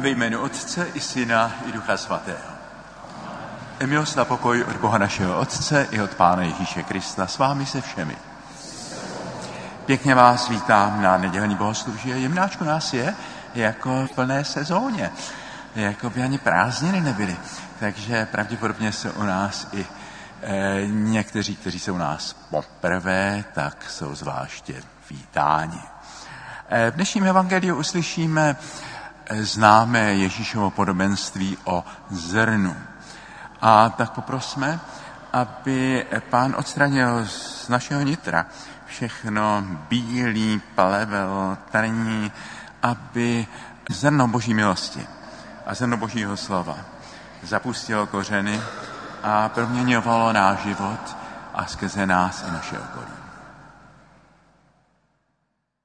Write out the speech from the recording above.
Ve jménu Otce i Syna i Ducha Svatého. Milost a pokoj od Boha našeho Otce i od Pána Ježíše Krista s vámi se všemi. Pěkně vás vítám na nedělní bohosluží. Jemnáčku nás je jako v plné sezóně. Jako by ani prázdniny nebyly. Takže pravděpodobně jsou u nás i někteří, kteří jsou u nás poprvé, tak jsou zvláště vítáni. V dnešním evangeliu uslyšíme známé Ježíšovo podobenství o zrnu. A tak poprosme, aby Pán odstranil z našeho nitra všechno bílý, plevel, trní, aby zrno Boží milosti a zrno Božího slova zapustilo kořeny a proměňovalo náš život a skrze nás i naše okolí.